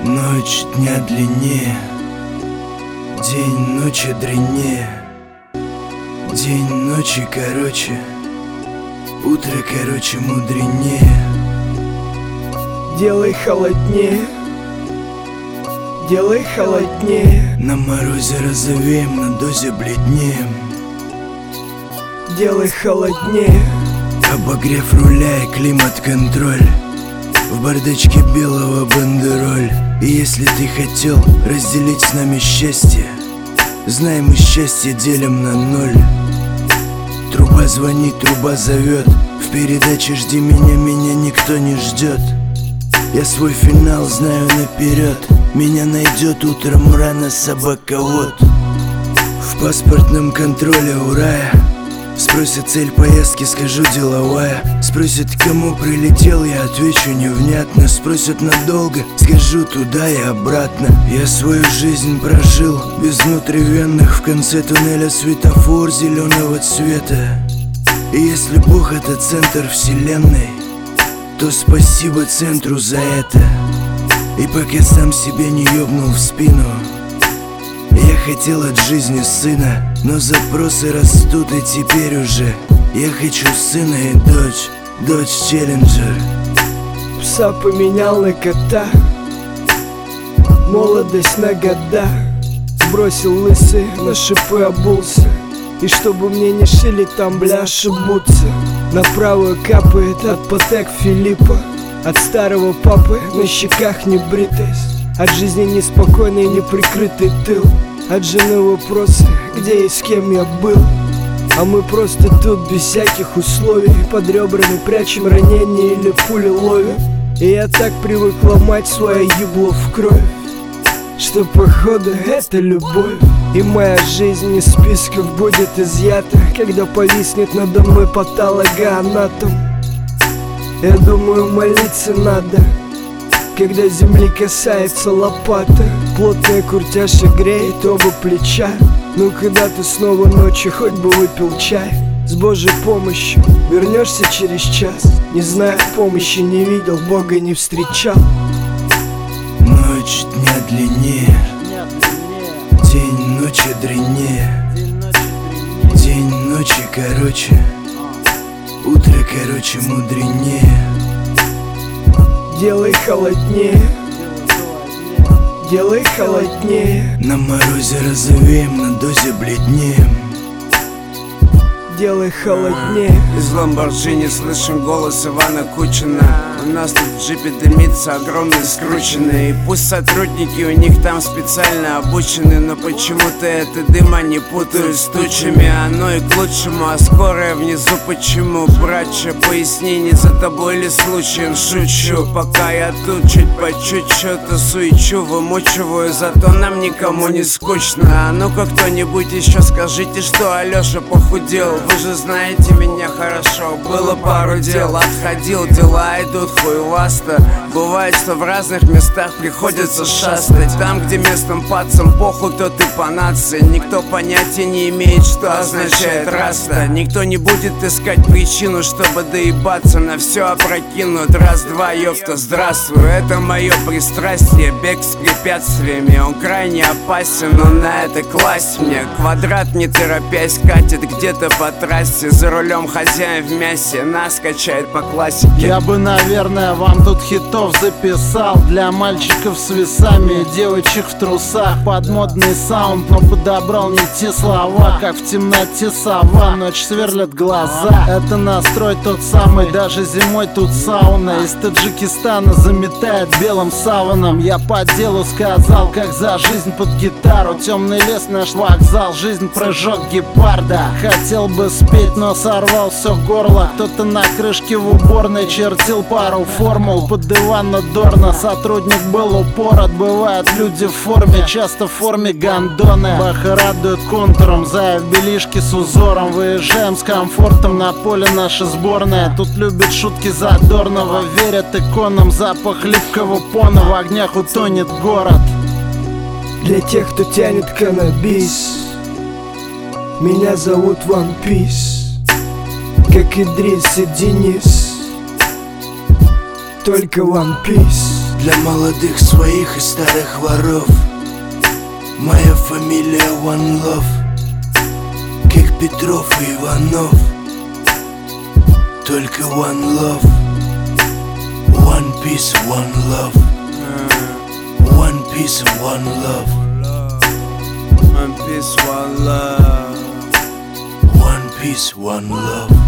Ночь дня длиннее, день ночи дреннее, день ночи короче, утро короче мудренее. Делай холоднее, делай холоднее. На морозе розовеем, на дозе бледнеем. Делай холоднее. Обогрев руля и климат-контроль, в бардачке белого бандероль. И если ты хотел разделить с нами счастье, знай, мы счастье делим на ноль. Труба звонит, труба зовет, в передаче «Жди меня», меня никто не ждет. Я свой финал знаю наперед, меня найдет утром рано собаковод. В паспортном контроле у рая спросят цель поездки, скажу деловая. Спросят, к кому прилетел, я отвечу невнятно. Спросят надолго, скажу туда и обратно. Я свою жизнь прожил без внутривенных, в конце туннеля светофор зеленого цвета. И если Бог это центр вселенной, то спасибо центру за это. И пока сам себе не ёбнул в спину, я хотел от жизни сына, но запросы растут, и теперь уже я хочу сына и дочь, дочь Челленджер. Пса поменял на кота, молодость на года. Сбросил лысый, на шипы обулся, и чтобы мне не шили там, бля, ошибутся. На правую капает от Патек Филиппа, от старого папы на щеках небритость, от жизни неспокойный неприкрытый тыл, от жены вопросы, где и с кем я был. А мы просто тут без всяких условий, под ребрами прячем ранения или пули ловим. И я так привык ломать свое ебло в кровь, что походу это любовь. И моя жизнь из списков будет изъята, когда повиснет надо мной патологоанатом. Я думаю, молиться надо, когда земли касается лопата. Плотная куртяша греет оба плеча. Ну когда ты снова ночью хоть бы выпил чай. С Божьей помощью вернешься через час. Не знаю, помощи не видел, Бога не встречал. Ночь дня длиннее, день ночи дреннее, день ночи короче, утро короче мудренее. Делай холоднее, делай холоднее. На морозе розовеем, на дозе бледнеем. Делай холоднее. Из Ламборджини слышим голос Ивана Кучина. У нас тут в джипе дымится огромный скрученный. И пусть сотрудники у них там специально обучены, но почему-то это дым они путают с тучами. Оно и к лучшему, а скорая внизу почему? Братча, поясни, не за тобой ли случаем шучу. Пока я тут чуть по чуть что-то суечу, вымучиваю, зато нам никому не скучно. А ну-ка кто-нибудь еще скажите, что Алёша похудел. Вы же знаете меня хорошо, было пару дел, отходил, дела идут хуевасто. Бывает, что в разных местах приходится шастать. Там, где местным пацам похуй, кто ты по нации. Никто понятия не имеет, что означает раста. Никто не будет искать причину, чтобы доебаться. На все опрокинут, раз-два, ёпта, здравствуй. Это мое пристрастие, бег с препятствиями. Он крайне опасен, но на это класть мне. Квадрат не торопясь катит где-то по трассе. За рулем хозяин в мясе, нас качает по классике. Я бы, наверное, вам тут хитов записал для мальчиков с весами и девочек в трусах. Под модный саунд, но подобрал не те слова. Как в темноте сова, ночь сверлят глаза. Это настрой тот самый, даже зимой тут сауна. Из Таджикистана заметает белым саваном. Я по делу сказал, как за жизнь под гитару. Темный лес, наш вокзал, жизнь прыжок гепарда. Хотел бы спеть, но сорвал все горло. Кто-то на крышке в уборной чертил пару формул. Под диван Дорна сотрудник был упор. Отбывают люди в форме, часто в форме гондоны. Баха радует контуром, зая в белишке с узором. Выезжаем с комфортом, на поле наша сборная. Тут любят шутки задорного, верят иконам. Запах липкого пона, в огнях утонет город. Для тех, кто тянет каннабис, меня зовут One Piece, как Идрис и Денис. Только One Piece. Для молодых своих и старых воров моя фамилия One Love, как Петров и Иванов. Только One Love, One Piece, One Love, One Piece, One Love, One Piece, One Love, One Piece, One Love.